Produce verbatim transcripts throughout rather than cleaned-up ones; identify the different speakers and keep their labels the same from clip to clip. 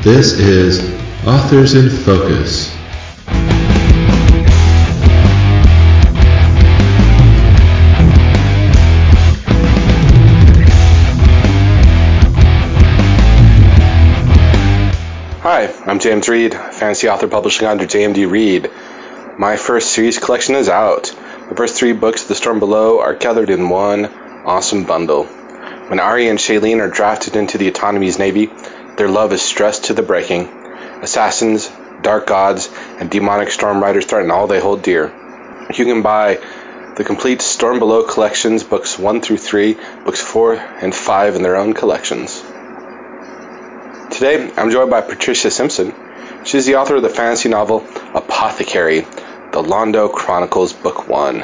Speaker 1: This is Authors in Focus.
Speaker 2: Hi, I'm James Reed, fantasy author publishing under J M D Reed. My first series collection is out. The first three books of The Storm Below are gathered in one awesome bundle. When Arya and Shailene are drafted into the Autonomy's navy, their love is stressed to the breaking. Assassins, dark gods, and demonic storm riders threaten all they hold dear. You can buy the complete Storm Below collections, books one through three, books four and five in their own collections. Today, I'm joined by Patricia Simpson. She's the author of the fantasy novel Apothecary, The Londo Chronicles, Book one.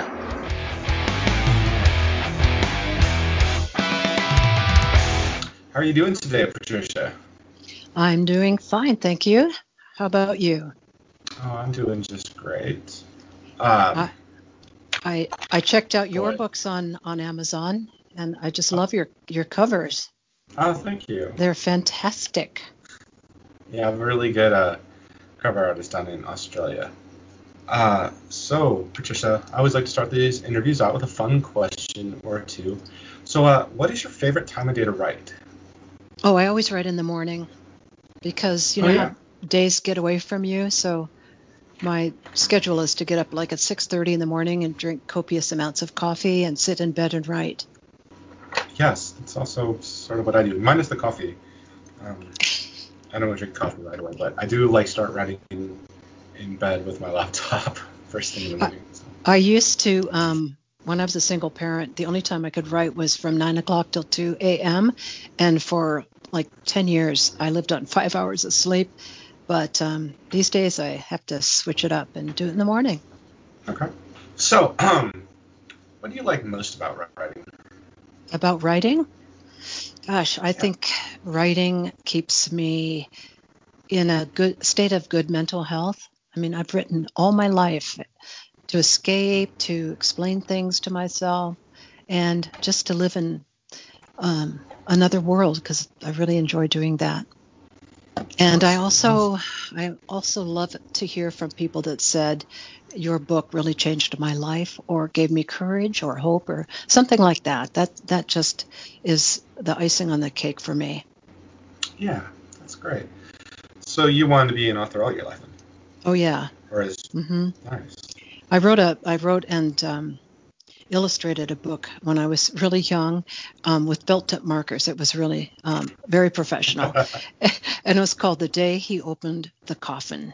Speaker 2: How are you doing today, Patricia?
Speaker 3: I'm doing fine, thank you. How about you?
Speaker 2: Oh, I'm doing just great. Um,
Speaker 3: I, I I checked out your
Speaker 2: boy.
Speaker 3: books on, on Amazon, and I just love your, your covers.
Speaker 2: Oh, thank you.
Speaker 3: They're fantastic.
Speaker 2: Yeah, I'm a really good uh, cover artist down in Australia. Uh, so, Patricia, I always like to start these interviews out with a fun question or two. So, uh, what is your favorite time of day to write?
Speaker 3: Oh, I always write in the morning because you
Speaker 2: Oh,
Speaker 3: know
Speaker 2: yeah.
Speaker 3: how days get away from you. So my schedule is to get up like at six thirty in the morning and drink copious amounts of coffee and sit in bed and write.
Speaker 2: Yes, it's also sort of what I do, minus the coffee. Um, I don't drink coffee right away, but I do like start writing in, in bed with my laptop first thing in the
Speaker 3: I,
Speaker 2: morning. So.
Speaker 3: I used to, um, when I was a single parent, the only time I could write was from nine o'clock till two a.m. And for like ten years, I lived on five hours of sleep. But um, these days, I have to switch it up and do it in the morning.
Speaker 2: Okay. So, um, what do you like most about writing?
Speaker 3: About writing? Gosh, I
Speaker 2: Yeah.
Speaker 3: think writing keeps me in a good state of good mental health. I mean, I've written all my life to escape, to explain things to myself, and just to live in um, another world because I really enjoy doing that. And I also, I also love to hear from people that said, your book really changed my life or gave me courage or hope or something like that. That that just is the icing on the cake for me.
Speaker 2: Yeah, that's great. So you wanted to be an author all your life, then?
Speaker 3: Oh yeah.
Speaker 2: Or is
Speaker 3: hmm
Speaker 2: nice.
Speaker 3: I wrote a, I wrote and um, illustrated a book when I was really young um, with built up markers. It was really um, very professional. And it was called The Day He Opened the Coffin.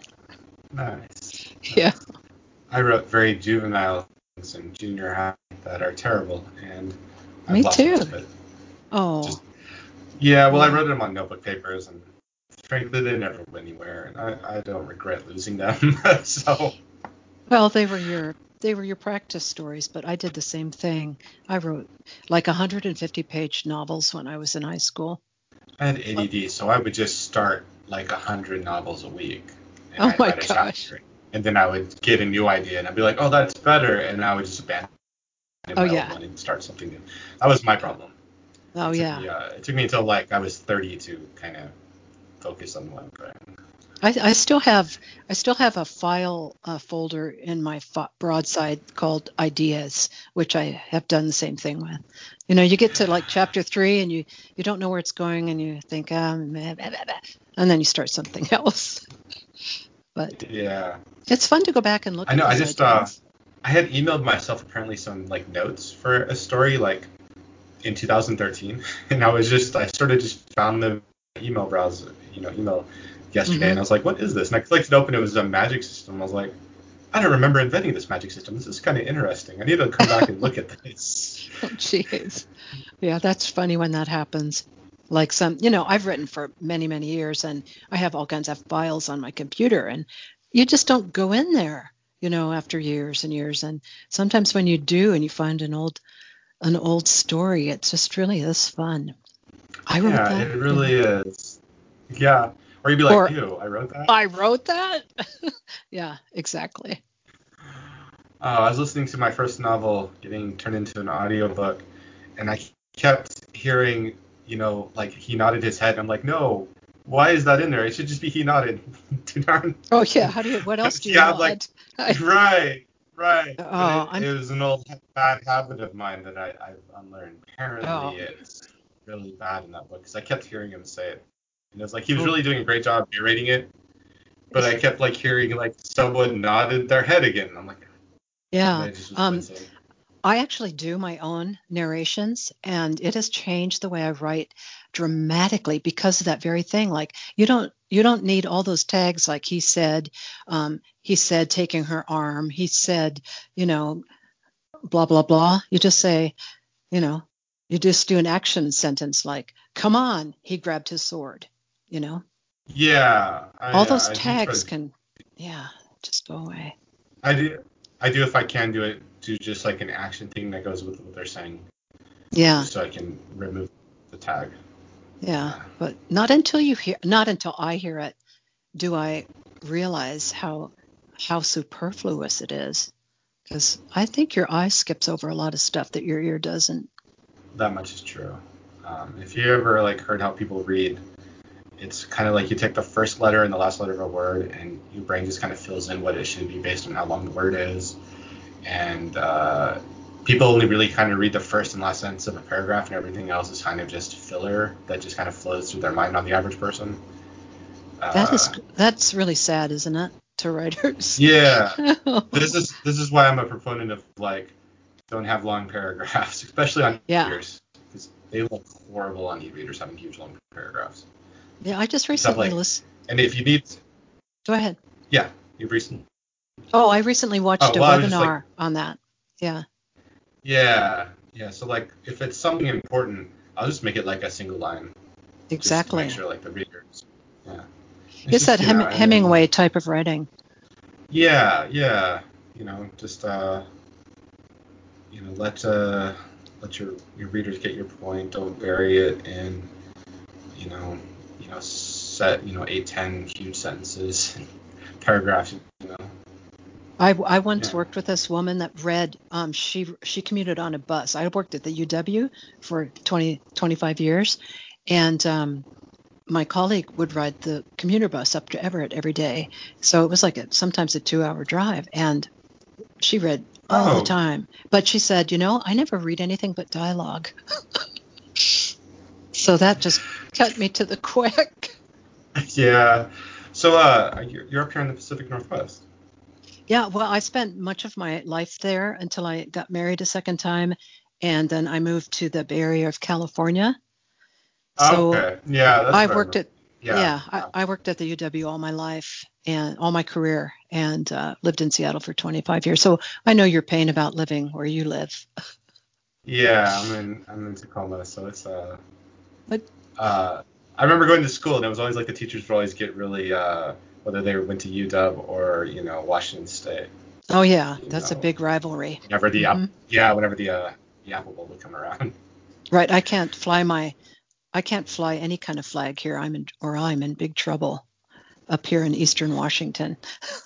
Speaker 2: Nice.
Speaker 3: Yeah.
Speaker 2: I wrote very juvenile things in junior high that are terrible, and I've
Speaker 3: Me
Speaker 2: lost
Speaker 3: too.
Speaker 2: most of it.
Speaker 3: Oh.
Speaker 2: Just yeah, well, I
Speaker 3: Yeah.
Speaker 2: wrote them on notebook papers, and frankly, they never went anywhere, and I, I don't regret losing them. So
Speaker 3: Well, they were your they were your practice stories, but I did the same thing. I wrote like one hundred fifty page novels when I was in high school.
Speaker 2: I had A D D, so I would just start like a hundred novels a week, and
Speaker 3: Oh
Speaker 2: I'd
Speaker 3: my
Speaker 2: write a
Speaker 3: gosh.
Speaker 2: chapter, and then I would get a new idea, and I'd be like, oh, that's better, and I would just abandon
Speaker 3: Oh
Speaker 2: my old
Speaker 3: yeah.
Speaker 2: one and start something new. That was my problem.
Speaker 3: Oh
Speaker 2: It took
Speaker 3: yeah.
Speaker 2: me uh, it took me until like I was thirty to kind of focus on one thing.
Speaker 3: I, I still have I still have a file uh, folder in my fo- broadside called ideas, which I have done the same thing with. You know, you get to like chapter three and you you don't know where it's going and you think um blah, blah, blah, blah, and then you start something else. But
Speaker 2: Yeah,
Speaker 3: it's fun to go back and look
Speaker 2: I
Speaker 3: at
Speaker 2: know. I
Speaker 3: those
Speaker 2: just uh,
Speaker 3: ideas.
Speaker 2: I had emailed myself apparently some like notes for a story like in two thousand thirteen, and I was just I sort of just found them in my email browser, you know, email yesterday,
Speaker 3: hmm
Speaker 2: and I was like, what is this? And I clicked it open. It was a magic system. I was like, I don't remember inventing this magic system. This is kind of interesting. I need to come back and look at this.
Speaker 3: Oh, jeez. Yeah, that's funny when that happens. Like some, you know, I've written for many, many years and I have all kinds of files on my computer and you just don't go in there, you know, after years and years. And sometimes when you do and you find an old an old story, it's just really is fun. I wrote
Speaker 2: Yeah,
Speaker 3: that,
Speaker 2: it
Speaker 3: you know.
Speaker 2: really is. Yeah, or you'd be like,
Speaker 3: Or
Speaker 2: ew, I wrote that.
Speaker 3: I wrote that. Yeah, exactly.
Speaker 2: Uh, I was listening to my first novel getting turned into an audiobook, and I kept hearing, you know, like he nodded his head, and I'm like, no,
Speaker 4: why is that in there? It should just be he nodded.
Speaker 3: Oh yeah, how do you? What else do you
Speaker 4: Yeah,
Speaker 3: want?
Speaker 4: like
Speaker 3: I,
Speaker 4: right, right. But
Speaker 3: oh,
Speaker 4: it,
Speaker 3: I'm.
Speaker 4: it was an old bad habit of mine that I, I've unlearned. Apparently,
Speaker 3: Oh,
Speaker 4: it's really bad in that book because I kept hearing him say it. And it was like he was
Speaker 3: oh,
Speaker 4: really doing a great job narrating it, but I kept like hearing like someone nodded their head again. And I'm like, and
Speaker 3: yeah.
Speaker 4: it just was
Speaker 3: Um,
Speaker 4: wincing.
Speaker 3: I actually do my own narrations, and it has changed the way I write dramatically because of that very thing. Like you don't you don't need all those tags like he said, um, he said taking her arm, he said, you know, blah blah blah. You just say, you know, you just do an action sentence like, "Come on," he grabbed his sword. You know,
Speaker 4: Yeah, I
Speaker 3: all
Speaker 4: uh,
Speaker 3: those
Speaker 4: I do try
Speaker 3: tags
Speaker 4: to
Speaker 3: can, yeah, just go away.
Speaker 4: I do I do if I can do it do just like an action thing that goes with what they're saying,
Speaker 3: Yeah,
Speaker 4: just so I can remove the tag.
Speaker 3: yeah,
Speaker 4: Uh,
Speaker 3: but not until you hear, not until I hear it, do I realize how how superfluous it is. Because I think your eye skips over a lot of stuff that your ear doesn't.
Speaker 4: that much is true. Um, if you ever like heard how people read, it's kind of like you take the first letter and the last letter of a word, and your brain just kind of fills in what it should be based on how long the word is. And uh, people only really kind of read the first and last sentence of a paragraph, and everything else is kind of just filler that just kind of flows through their mind on the average person.
Speaker 3: That is
Speaker 4: Uh,
Speaker 3: that's really sad, isn't it, to writers?
Speaker 4: yeah, this is this is why I'm a proponent of like don't have long paragraphs, especially on
Speaker 3: Yeah,
Speaker 4: e-readers, because they look horrible on e-readers having huge long paragraphs.
Speaker 3: yeah. I just
Speaker 4: Just have
Speaker 3: recently
Speaker 4: like,
Speaker 3: listened.
Speaker 4: and if you need,
Speaker 3: Go ahead.
Speaker 4: yeah, you've recently.
Speaker 3: Oh, I recently watched
Speaker 4: Oh
Speaker 3: a
Speaker 4: well, I was just like,
Speaker 3: webinar on that. Yeah,
Speaker 4: yeah, yeah. So like, if it's something important, I'll just make it like a single line, just to make
Speaker 3: exactly.
Speaker 4: sure like the readers, yeah. It's
Speaker 3: It's
Speaker 4: just
Speaker 3: that
Speaker 4: you know,
Speaker 3: Hem-
Speaker 4: and then
Speaker 3: Hemingway type of writing.
Speaker 4: yeah, yeah, you know, just uh, you know, let uh, let your your readers get your point. Don't bury it in you know, you know, set, you know, eight, ten huge sentences, paragraphs, you know.
Speaker 3: I, I once
Speaker 4: Yeah.
Speaker 3: worked with this woman that read, um, she she commuted on a bus. I worked at the U W for twenty, twenty-five years, and um, my colleague would ride the commuter bus up to Everett every day. So it was like a, sometimes a two-hour drive, and she read all the
Speaker 4: Oh,
Speaker 3: time. But she said, you know, I never read anything but dialogue. So that just cut me to the quick.
Speaker 4: yeah. So, uh, you're, you're up here in the Pacific Northwest.
Speaker 3: Yeah, well, I spent much of my life there until I got married a second time, and then I moved to the Bay Area of California. So
Speaker 4: Okay. Yeah, that's
Speaker 3: I
Speaker 4: what I
Speaker 3: worked
Speaker 4: remember.
Speaker 3: at,
Speaker 4: Yeah.
Speaker 3: yeah, I,
Speaker 4: Yeah.
Speaker 3: I worked at the U W all my life and all my career, and uh, lived in Seattle for twenty-five years. So I know your pain about living where you live.
Speaker 4: Yeah, I'm in I'm in Tacoma, so it's uh
Speaker 3: But
Speaker 4: uh I remember going to school and it was always like the teachers would always get really uh whether they went to U W or you know Washington State,
Speaker 3: oh yeah,
Speaker 4: you
Speaker 3: that's a
Speaker 4: know
Speaker 3: big rivalry.
Speaker 4: whenever the
Speaker 3: Hmm.
Speaker 4: app yeah whenever the uh the Apple Bowl would come around.
Speaker 3: Right, I can't fly my, I can't fly any kind of flag here. I'm in, or I'm in big trouble up here in Eastern Washington.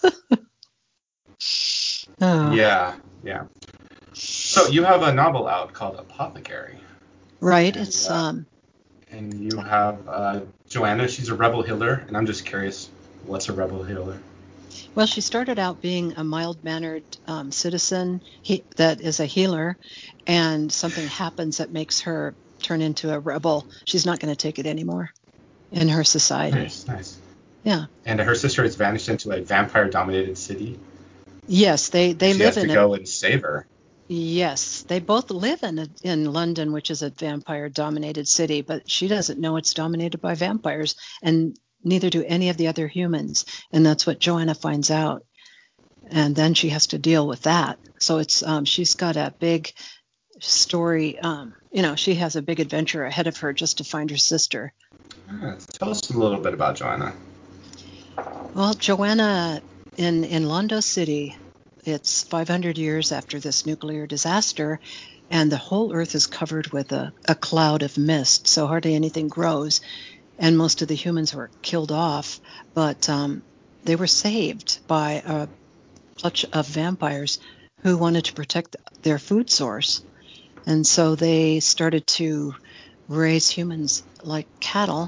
Speaker 3: Oh,
Speaker 4: Yeah, yeah. So you have a novel out called Apothecary,
Speaker 3: right.
Speaker 4: and
Speaker 3: It's
Speaker 4: uh,
Speaker 3: um,
Speaker 4: and you have uh, Joanna. She's a rebel healer, and I'm just curious, what's a rebel healer?
Speaker 3: well, she started out being a mild-mannered um, citizen he, that is a healer, and something happens that makes her turn into a rebel. She's not going to take it anymore in her society.
Speaker 4: Nice, nice.
Speaker 3: Yeah.
Speaker 4: And her sister has vanished into a vampire-dominated city,
Speaker 3: Yes, they
Speaker 4: and
Speaker 3: they
Speaker 4: she
Speaker 3: live
Speaker 4: has to
Speaker 3: in a.
Speaker 4: go and save her.
Speaker 3: Yes, they both live in a, in London, which is a vampire-dominated city, but she doesn't know it's dominated by vampires, and neither do any of the other humans. And that's what Joanna finds out, and then she has to deal with that. So it's um, she's got a big story. Um, you know, she has a big adventure ahead of her just to find her sister.
Speaker 4: Ah, tell us a little bit about Joanna.
Speaker 3: Well, Joanna in in Londo City, it's five hundred years after this nuclear disaster, and the whole earth is covered with a, a cloud of mist, so hardly anything grows, and most of the humans were killed off, but um, they were saved by a clutch of vampires who wanted to protect their food source. And so they started to raise humans like cattle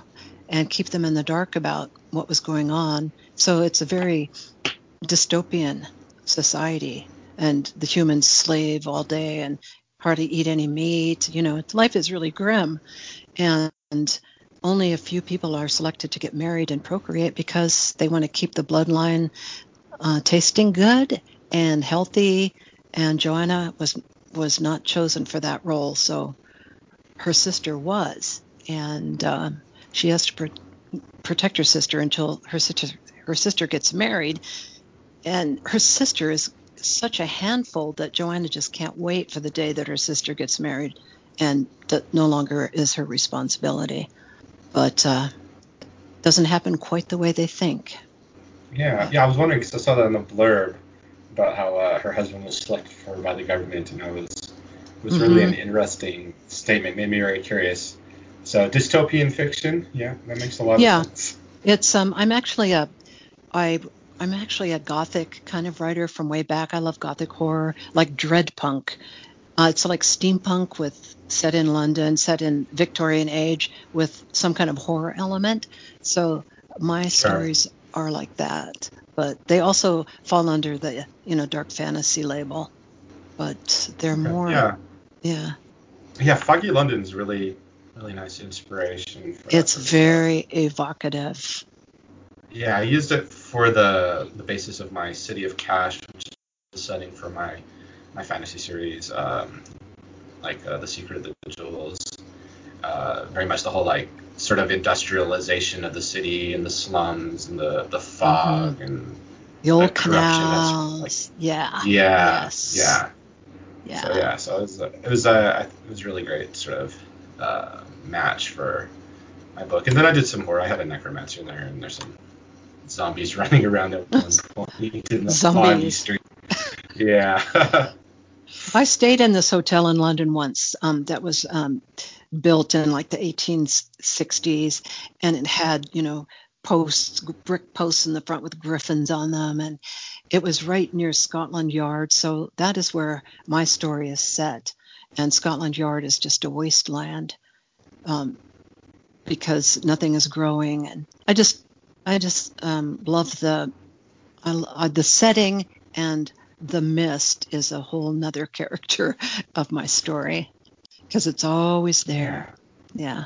Speaker 3: and keep them in the dark about what was going on. So it's a very dystopian society, and the humans slave all day and hardly eat any meat. You know, life is really grim, and only a few people are selected to get married and procreate because they want to keep the bloodline uh, tasting good and healthy. And Joanna was was not chosen for that role, so her sister was, and um, she has to pr- protect her sister until her sister her sister gets married. And her sister is such a handful that Joanna just can't wait for the day that her sister gets married, and that no longer is her responsibility. But uh, doesn't happen quite the way they think.
Speaker 4: Yeah, yeah. I was wondering because I saw that in the blurb about how uh, her husband was selected for by the government, and I was it was really
Speaker 3: Mm-hmm.
Speaker 4: an interesting statement. Made me very curious. So dystopian fiction, yeah, that makes a lot
Speaker 3: Yeah,
Speaker 4: of sense.
Speaker 3: it's um. I'm actually a I I'm actually a gothic kind of writer from way back. I love gothic horror, like dreadpunk. Uh, it's like steampunk with set in London, set in Victorian age with some kind of horror element. So my
Speaker 4: Sure.
Speaker 3: stories are like that, but they also fall under the, you know, dark fantasy label, but they're
Speaker 4: Okay.
Speaker 3: more,
Speaker 4: Yeah.
Speaker 3: yeah,
Speaker 4: Yeah. Foggy London's really, really nice inspiration for that
Speaker 3: it's
Speaker 4: sort of stuff.
Speaker 3: very evocative.
Speaker 4: Yeah, I used it for the the basis of my City of Cash, which is the setting for my my fantasy series, um, like uh, The Secret of the Jewels. Uh, very much the whole like sort of industrialization of the city and the slums and the the
Speaker 3: Hmm.
Speaker 4: fog and
Speaker 3: The
Speaker 4: the
Speaker 3: old
Speaker 4: corruption that's like
Speaker 3: canals. Yeah.
Speaker 4: yeah
Speaker 3: Yes.
Speaker 4: yeah so
Speaker 3: Yeah.
Speaker 4: yeah so it was it was uh, it was really great sort of uh, match for my book. And then I did some horror. I had a necromancer in there, and there's some zombies running around at one point in the foggy
Speaker 3: Zombies.
Speaker 4: street. Yeah.
Speaker 3: I stayed in this hotel in London once um, that was um, built in like the eighteen sixties, and it had, you know, posts, brick posts in the front with griffins on them, and it was right near Scotland Yard. So that is where my story is set, and Scotland Yard is just a wasteland um, because nothing is growing, and I just, I just um, love the I, I, the setting, and the mist is a whole nother character of my story because it's always
Speaker 4: Yeah.
Speaker 3: there. Yeah,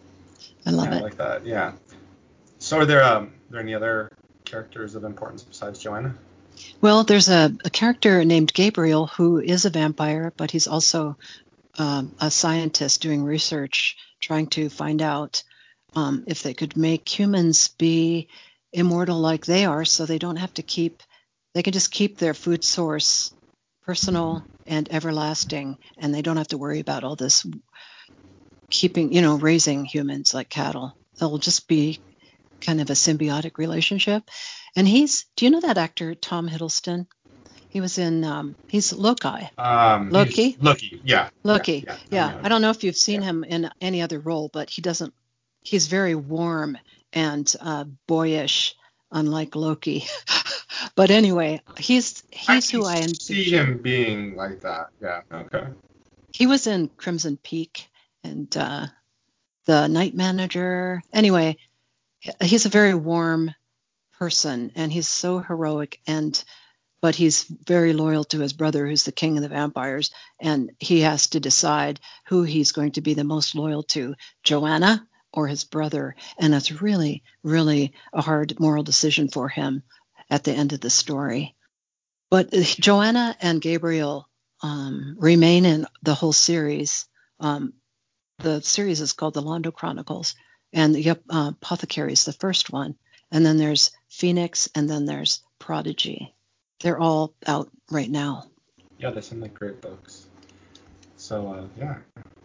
Speaker 3: I love
Speaker 4: Yeah, I
Speaker 3: it.
Speaker 4: like that. Yeah. So are there um are there any other characters of importance besides Joanna?
Speaker 3: Well, there's a, a character named Gabriel who is a vampire, but he's also um, a scientist doing research, trying to find out um, if they could make humans be immortal like they are, so they don't have to keep, they can just keep their food source personal and everlasting, and they don't have to worry about all this keeping, you know, raising humans like cattle. They'll just be kind of a symbiotic relationship. And he's, do you know that actor Tom Hiddleston? He was in, um, he's Loki.
Speaker 4: Um, he's
Speaker 3: Loki.
Speaker 4: Loki. Yeah, yeah,
Speaker 3: Loki.
Speaker 4: yeah. I
Speaker 3: Yeah.
Speaker 4: know
Speaker 3: I
Speaker 4: him.
Speaker 3: don't know if you've seen
Speaker 4: Yeah.
Speaker 3: him in any other role, but he doesn't, he's very warm and uh, boyish, unlike Loki. But anyway, he's
Speaker 4: I
Speaker 3: he's
Speaker 4: can
Speaker 3: who I
Speaker 4: see
Speaker 3: envision.
Speaker 4: him being like that. Yeah. Okay.
Speaker 3: He was in Crimson Peak and uh, the Night Manager. Anyway, he's a very warm person, and he's so heroic, and but he's very loyal to his brother, who's the king of the vampires, and he has to decide who he's going to be the most loyal to, Joanna or his brother. And that's really, really a hard moral decision for him at the end of the story. But Joanna and Gabriel um, remain in the whole series. Um, the series is called the Londo Chronicles, and the uh, Apothecary is the first one. And then there's Phoenix, and then there's Prodigy. They're all out right now.
Speaker 4: Yeah, they sound like great books. So uh, yeah.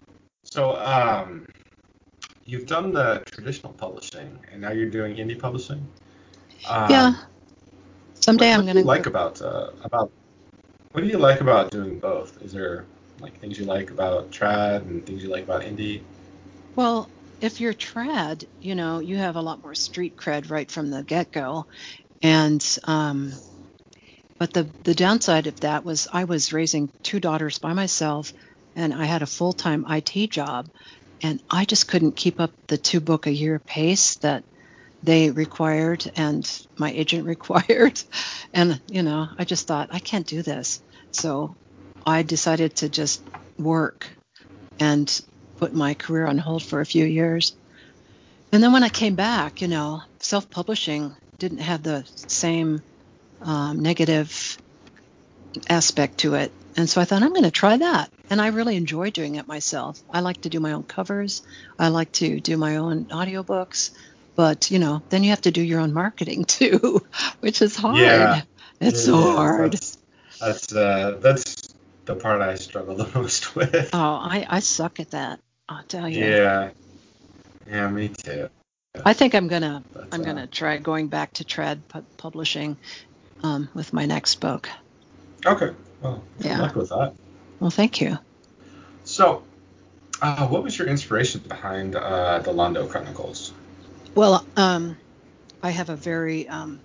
Speaker 4: So um, you've done the traditional publishing, and now you're doing indie publishing.
Speaker 3: Yeah,
Speaker 4: Um, what
Speaker 3: someday I'm
Speaker 4: what do you
Speaker 3: going
Speaker 4: like
Speaker 3: to.
Speaker 4: about uh, about what do you like about doing both? Is there like things you like about trad and things you like about indie?
Speaker 3: Well, if you're trad, you know, you have a lot more street cred right from the get go. And, um, but the, the downside of that was I was raising two daughters by myself, and I had a full time I T job. and I just couldn't keep up the two book a year pace that they required and my agent required. And, you know, I just thought, I can't do this. So I decided to just work and put my career on hold for a few years. And then when I came back, you know, self-publishing didn't have the same um, negative aspect to it. And so I thought, I'm going to try that. And I really enjoy doing it myself. I like to do my own covers. I like to do my own audiobooks. But, you know, then you have to do your own marketing too, which is hard.
Speaker 4: Yeah,
Speaker 3: It's
Speaker 4: it
Speaker 3: so
Speaker 4: is.
Speaker 3: hard.
Speaker 4: That's that's uh, that's the part I struggle the most with.
Speaker 3: Oh, I, I suck at that. I'll tell you.
Speaker 4: Yeah, yeah, me too.
Speaker 3: I think I'm gonna
Speaker 4: But,
Speaker 3: I'm
Speaker 4: uh,
Speaker 3: gonna try going back to trad pu- publishing um, with my next book.
Speaker 4: Okay, well, good
Speaker 3: Yeah.
Speaker 4: luck with that.
Speaker 3: Well, thank you.
Speaker 4: So, uh, what was your inspiration behind uh, the Londo Chronicles?
Speaker 3: Well, um, I have a very um,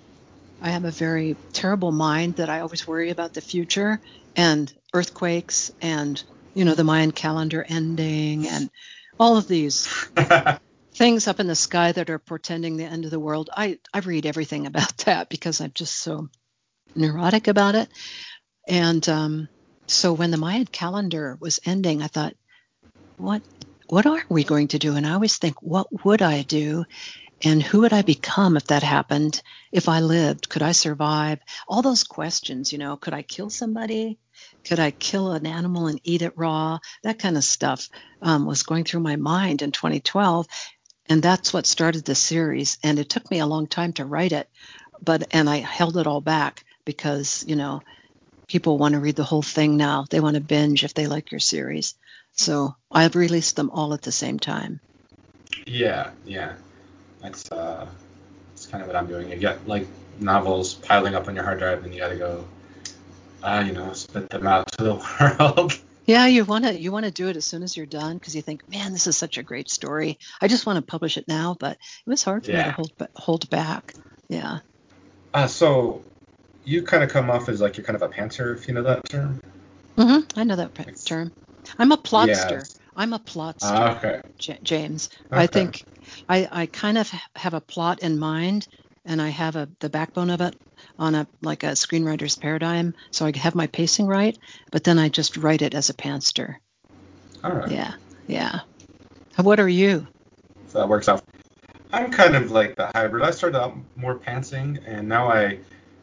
Speaker 3: I have a very terrible mind that I always worry about the future and earthquakes and, you know, the Mayan calendar ending and all of these things up in the sky that are portending the end of the world. I, I read everything about that because I'm just so neurotic about it. And um, so when the Mayan calendar was ending, I thought, what what are we going to do? And I always think, what would I do? And who would I become if that happened? If I lived, could I survive? All those questions, you know, could I kill somebody? Could I kill an animal and eat it raw? That kind of stuff um, was going through my mind in twenty twelve. And that's what started the series. And it took me a long time to write it, but and I held it all back because, you know, people want to read the whole thing now. They want to binge if they like your series. So I've released them all at the same time.
Speaker 4: Yeah, yeah. That's uh, that's kind of what I'm doing. You get like novels piling up on your hard drive, and you gotta go, uh, you know, spit them out to the world.
Speaker 3: Yeah, you want to you want to do it as soon as you're done because you think, man, this is such a great story. I just want to publish it now, but it was hard for me to
Speaker 4: Yeah.
Speaker 3: hold ba- hold back. Yeah.
Speaker 4: Uh, so you kind of come off as like you're kind of a pantser, if you know that term.
Speaker 3: hmm I know that p- term. I'm a plotster.
Speaker 4: Yes.
Speaker 3: I'm a plotster,
Speaker 4: Ah, okay.
Speaker 3: J- James. I
Speaker 4: Okay.
Speaker 3: think I, I kind of have a plot in mind, and I have a the backbone of it on a like a screenwriter's paradigm, so I have my pacing right. But then I just write it as a pantser.
Speaker 4: All right.
Speaker 3: Yeah, yeah. What are you?
Speaker 4: So that works out. I'm kind of like the hybrid. I started out more pantsing, and now I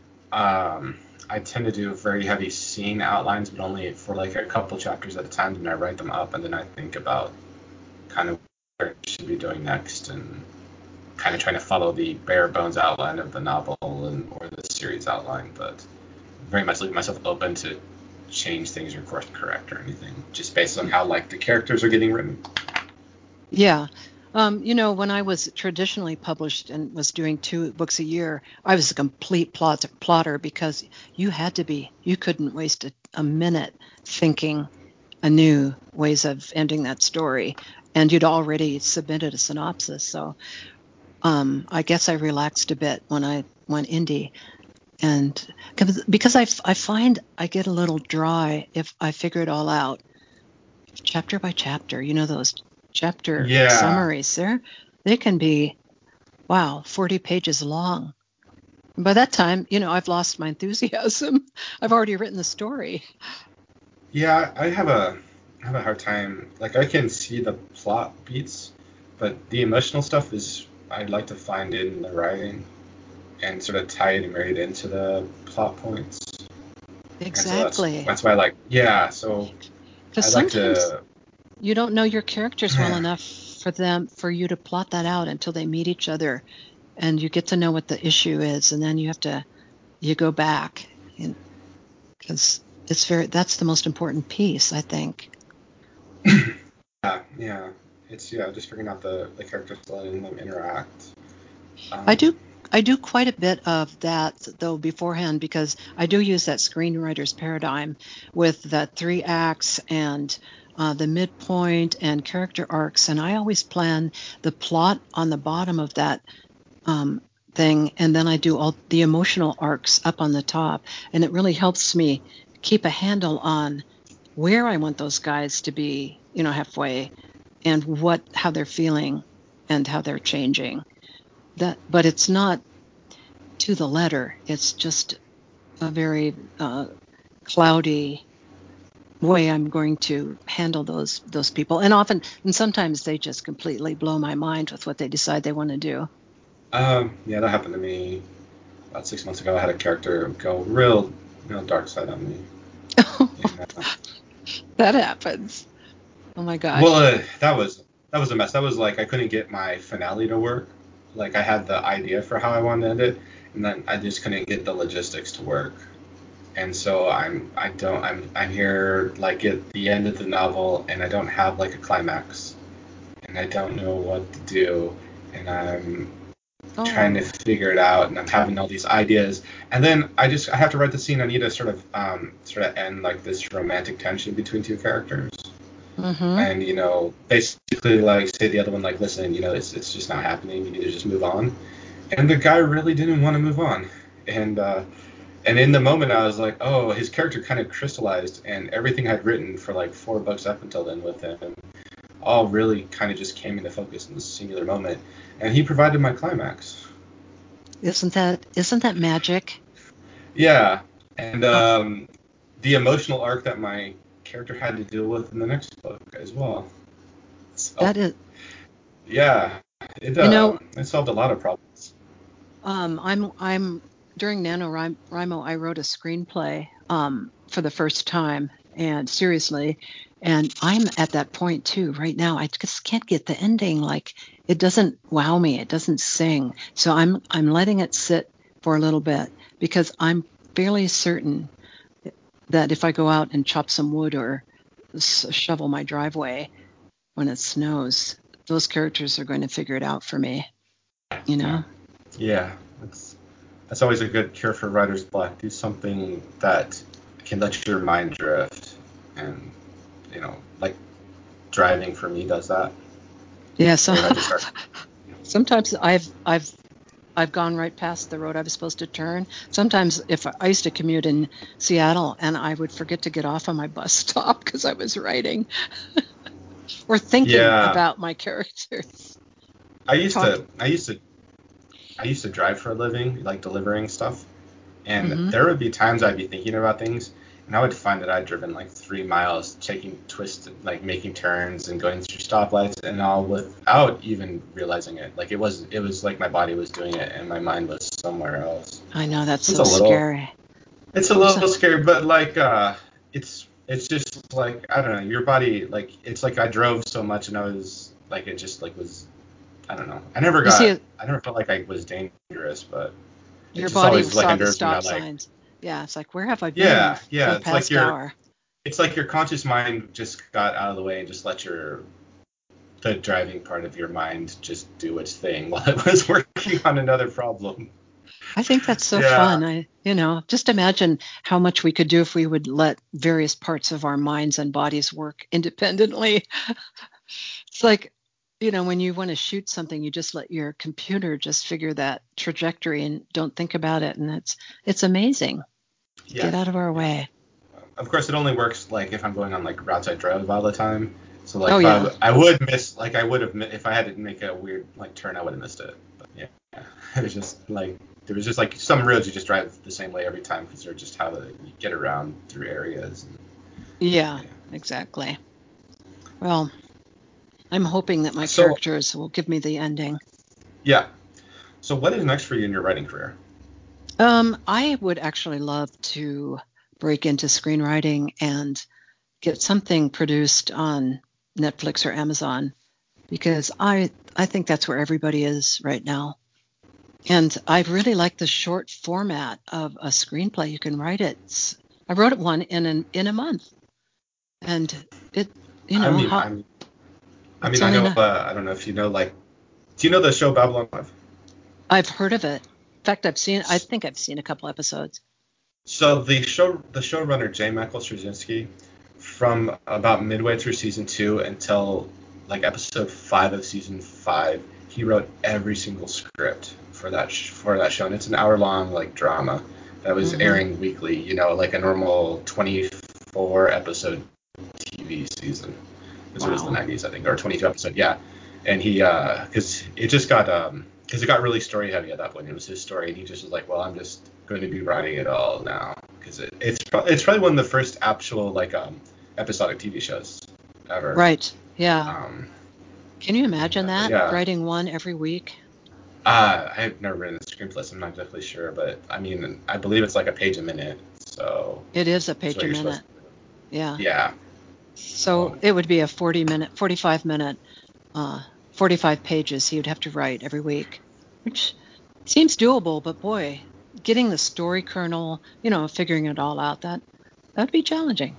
Speaker 4: um I tend to do very heavy scene outlines, but only for like a couple chapters at a time. And I write them up, and then I think about kind of what I should be doing next, and kind of trying to follow the bare bones outline of the novel and or the series outline, but very much leave myself open to change things or course correct or anything, just based on how like the characters are getting written.
Speaker 3: Yeah. Um, you know, when I was traditionally published and was doing two books a year, I was a complete plot, plotter because you had to be. You couldn't waste a, a minute thinking anew ways of ending that story. And you'd already submitted a synopsis. So um, I guess I relaxed a bit when I went indie. And because I, I find I get a little dry if I figure it all out chapter by chapter. You know, those chapter
Speaker 4: Yeah.
Speaker 3: summaries there, they can be, wow, forty pages long. And by that time, you know, I've lost my enthusiasm. I've already written the story.
Speaker 4: Yeah, I have a I have a hard time. Like I can see the plot beats, but the emotional stuff is I'd like to find in the writing and sort of tie it and marry it into the plot points. And so that's
Speaker 3: Exactly.
Speaker 4: that's why I like yeah. So
Speaker 3: Because
Speaker 4: I like
Speaker 3: sometimes
Speaker 4: to
Speaker 3: you don't know your characters well
Speaker 4: yeah
Speaker 3: enough for them, for you to plot that out until they meet each other and you get to know what the issue is. And then you have to, you go back because it's very, that's the most important piece, I think.
Speaker 4: yeah it's yeah just figuring out the the characters, letting them interact.
Speaker 3: I
Speaker 4: Um,
Speaker 3: do I do quite a bit of that though beforehand because I do use that screenwriter's paradigm with the three acts and uh, the midpoint and character arcs, and I always plan the plot on the bottom of that um, thing, and then I do all the emotional arcs up on the top, and it really helps me keep a handle on where I want those guys to be, you know, halfway, and what how they're feeling and how they're changing. That, but it's not to the letter. It's just a very uh, cloudy way I'm going to handle those those people. And often, and sometimes they just completely blow my mind with what they decide they want to do.
Speaker 4: Um, yeah, that happened to me about six months ago. I had a character go real, real dark side on me. And, uh,
Speaker 3: That happens. Oh my gosh.
Speaker 4: well, uh, that was that was a mess. That was like I couldn't get my finale to work. Like I had the idea for how I wanted to end it, and then I just couldn't get the logistics to work. And so I'm I don't I'm I'm here like at the end of the novel, and I don't have like a climax, and I don't know what to do, and I'm
Speaker 3: Oh.
Speaker 4: trying to figure it out, and I'm having all these ideas, and then I just I have to write the scene. I need to sort of um sort of end like this romantic tension between two characters.
Speaker 3: Mm-hmm.
Speaker 4: And you know basically like say the other one like, listen, you know it's it's just not happening, you need to just move on. And the guy really didn't want to move on, and uh and in the moment I was like, oh, his character kind of crystallized, and everything I'd written for like four books up until then with him all really kind of just came into focus in this singular moment, and he provided my climax.
Speaker 3: Isn't that isn't that magic?
Speaker 4: Yeah. And um the emotional arc that my character had to deal with in the next book as well. So,
Speaker 3: That is,
Speaker 4: yeah, it
Speaker 3: you
Speaker 4: uh,
Speaker 3: know,
Speaker 4: it solved a lot of problems.
Speaker 3: um, I'm I'm during NaNoWriMo, I wrote a screenplay um, for the first time, and seriously, and I'm at that point too right now. I just can't get the ending. Like, it doesn't wow me. It doesn't sing. So I'm I'm letting it sit for a little bit, because I'm fairly certain that if I go out and chop some wood or s- shovel my driveway when it snows, those characters are going to figure it out for me. You know?
Speaker 4: Yeah, that's that's always a good cure for writer's block. Do something that can let your mind drift, and you know, like driving for me does that.
Speaker 3: Yeah. So
Speaker 4: Where I just start.
Speaker 3: sometimes I've I've I've gone right past the road I was supposed to turn. Sometimes, if I, I used to commute in Seattle, and I would forget to get off on my bus stop because I was writing or thinking
Speaker 4: Yeah,
Speaker 3: about my characters.
Speaker 4: I used
Speaker 3: Talk.
Speaker 4: to I used to I used to drive for a living, like delivering stuff, and
Speaker 3: Mm-hmm.
Speaker 4: there would be times I'd be thinking about things, and I would find that I'd driven like three miles, taking twists, like making turns and going through stoplights, and all without even realizing it. Like it was, it was like my body was doing it, and my mind was somewhere else.
Speaker 3: I know, that's
Speaker 4: It's
Speaker 3: so
Speaker 4: a little,
Speaker 3: scary.
Speaker 4: it's a
Speaker 3: There's a,
Speaker 4: little scary, but like, uh, it's, it's just like I don't know, your body, like it's like I drove so much, and I was like, it just like was, I don't know. I never
Speaker 3: you see,
Speaker 4: got,
Speaker 3: it,
Speaker 4: I never felt like I was dangerous, but it
Speaker 3: your
Speaker 4: just
Speaker 3: body
Speaker 4: always like
Speaker 3: saw the
Speaker 4: unnerved me. I
Speaker 3: stop
Speaker 4: like,
Speaker 3: signs. Yeah, it's like, where have I been
Speaker 4: yeah,
Speaker 3: for
Speaker 4: yeah,
Speaker 3: the
Speaker 4: it's like
Speaker 3: past
Speaker 4: your,
Speaker 3: hour?
Speaker 4: it's like your conscious mind just got out of the way and just let your, the driving part of your mind just do its thing while it was working on another problem.
Speaker 3: I think that's so
Speaker 4: Yeah,
Speaker 3: fun. I, you know, just imagine how much we could do if we would let various parts of our minds and bodies work independently. It's like, you know, when you want to shoot something, you just let your computer just figure that trajectory and don't think about it. And it's it's amazing.
Speaker 4: yeah,
Speaker 3: Get out of our
Speaker 4: yeah.
Speaker 3: way.
Speaker 4: Of course, it only works like if I'm going on like routes I drove all the time. So like
Speaker 3: Oh
Speaker 4: if
Speaker 3: yeah.
Speaker 4: I I would miss like I would have if I had to make a weird like turn I would have missed it. But yeah, it was just like there was just like some roads you just drive the same way every time because they're just how to you get around through areas. And,
Speaker 3: Yeah,
Speaker 4: yeah.
Speaker 3: exactly. Well, I'm hoping that my
Speaker 4: So
Speaker 3: characters will give me the ending.
Speaker 4: yeah. So what is next for you in your writing career?
Speaker 3: Um, I would actually love to break into screenwriting and get something produced on Netflix or Amazon, because I I think that's where everybody is right now. And I really like the short format of a screenplay. You can write it. s- I wrote it one in an, in a month, and it you
Speaker 4: I
Speaker 3: know
Speaker 4: mean,
Speaker 3: how
Speaker 4: I'm I
Speaker 3: it's
Speaker 4: mean I
Speaker 3: only
Speaker 4: know
Speaker 3: not,
Speaker 4: uh, I don't know if you know like do you know the show Babylon five?
Speaker 3: I've heard of it. In fact, I've seen I think I've seen a couple episodes.
Speaker 4: So the show the showrunner J. Michael Straczynski, from about midway through season two until like episode five of season five, he wrote every single script for that sh- for that show, and it's an hour long like drama that was
Speaker 3: Hmm.
Speaker 4: airing weekly, you know, like a normal twenty-four episode T V season. This was the
Speaker 3: Wow.
Speaker 4: nineties, I think, or twenty-two episode, yeah. And he, because it just got, um, because it got really story heavy at that point. It was his story, and he just was like, well, I'm just going to be writing it all now, because it, it's pro- it's probably one of the first actual like um episodic T V shows ever.
Speaker 3: Right. Yeah.
Speaker 4: Um,
Speaker 3: Can you imagine
Speaker 4: but
Speaker 3: that?
Speaker 4: yeah.
Speaker 3: Writing one every week?
Speaker 4: Uh, I've never written the screenplay, so I'm not exactly sure, but I mean, I believe it's like a page a minute, so.
Speaker 3: It is a
Speaker 4: That's
Speaker 3: page
Speaker 4: what
Speaker 3: a
Speaker 4: you're
Speaker 3: minute.
Speaker 4: supposed to do.
Speaker 3: Yeah.
Speaker 4: Yeah.
Speaker 3: So
Speaker 4: Um,
Speaker 3: it would be a forty minute, forty-five minute, uh, forty-five pages he would have to write every week, which seems doable, but boy, getting the story kernel, you know, figuring it all out, that that'd be challenging.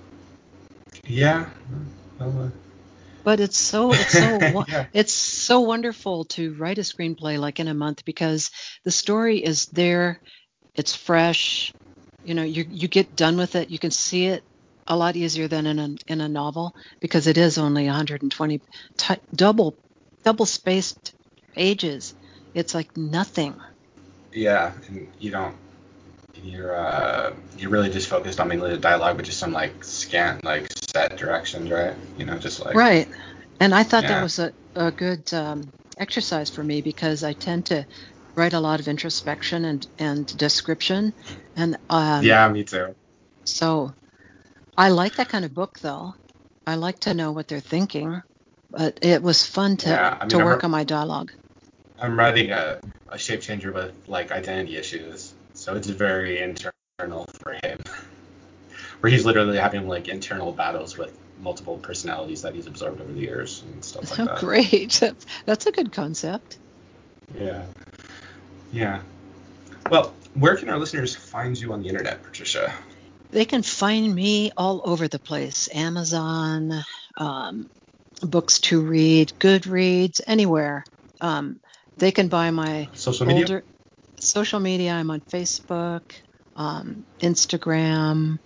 Speaker 4: yeah. Well,
Speaker 3: But it's so it's so
Speaker 4: uh,
Speaker 3: wo-
Speaker 4: yeah.
Speaker 3: it's so wonderful to write a screenplay like in a month because the story is there, it's fresh, you know, you you get done with it, you can see it a lot easier than in a in a novel because it is only one hundred twenty t- double double spaced pages. It's like nothing.
Speaker 4: Yeah, and you don't. You're uh, you're really just focused on mainly the dialogue, but just some like scant like set directions, right? You know, just like
Speaker 3: Right. And I thought that
Speaker 4: yeah,
Speaker 3: was a, a good um, exercise for me because I tend to write a lot of introspection and, and description. And um,
Speaker 4: yeah, me too.
Speaker 3: so I like that kind of book, though. I like to know what they're thinking. But it was fun to,
Speaker 4: Yeah, I
Speaker 3: to
Speaker 4: mean, I'm
Speaker 3: work on my dialogue.
Speaker 4: I'm writing a a shape changer with like identity issues, so it's very internal for him, where he's literally having like internal battles with multiple personalities that he's absorbed over the years and stuff like
Speaker 3: Oh,
Speaker 4: that.
Speaker 3: great. That's a good concept.
Speaker 4: Yeah, yeah. Well, where can our listeners find you on the internet, Patricia?
Speaker 3: They can find me all over the place. Amazon, um, books to read, Goodreads, anywhere. Um, they can buy my
Speaker 4: Social media?
Speaker 3: older social media. I'm on Facebook, um, Instagram,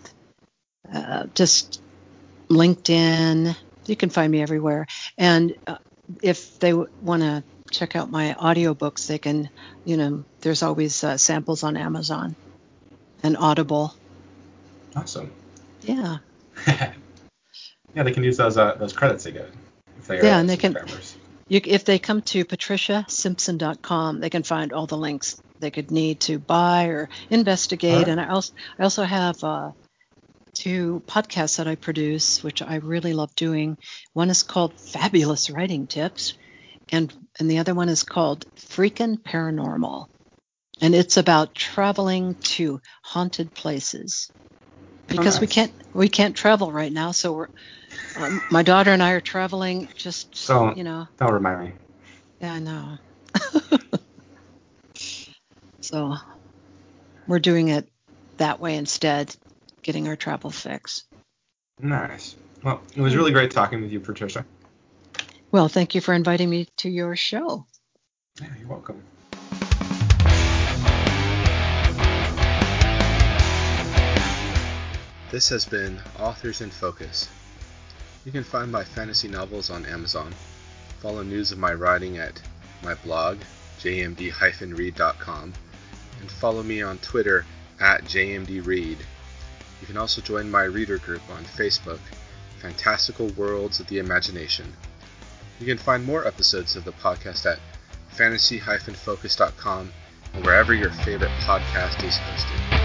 Speaker 3: uh, just LinkedIn. You can find me everywhere. And uh, if they w- want to check out my audiobooks, they can, you know, there's always uh, samples on Amazon and Audible.
Speaker 4: Awesome.
Speaker 3: Yeah.
Speaker 4: Yeah, they can use those uh, those credits they get if they are
Speaker 3: Yeah.
Speaker 4: uh,
Speaker 3: And they can,
Speaker 4: subscribers.
Speaker 3: you, if they come to patricia simpson dot com, they can find all the links they could need to buy or
Speaker 4: All
Speaker 3: investigate.
Speaker 4: right.
Speaker 3: And I also, I also have uh, two podcasts that I produce, which I really love doing. One is called Fabulous Writing Tips, and and the other one is called Freakin' Paranormal, and it's about traveling to haunted places
Speaker 4: Oh,
Speaker 3: because we
Speaker 4: nice.
Speaker 3: can't we can't travel right now. So we're um, my daughter and I are traveling. Just
Speaker 4: Don't
Speaker 3: you know,
Speaker 4: don't remind me.
Speaker 3: yeah, I know. So we're doing it that way instead, getting our travel fix.
Speaker 4: Nice. Well, it was
Speaker 3: Yeah.
Speaker 4: really great talking with you, Patricia.
Speaker 3: Well, thank you for inviting me to your show.
Speaker 4: Yeah, you're welcome.
Speaker 2: This has been Authors in Focus. You can find my fantasy novels on Amazon. Follow news of my writing at my blog, j m d dash read dot com, and follow me on Twitter at j m d read. You can also join my reader group on Facebook, Fantastical Worlds of the Imagination. You can find more episodes of the podcast at fantasy dash focus dot com and wherever your favorite podcast is hosted.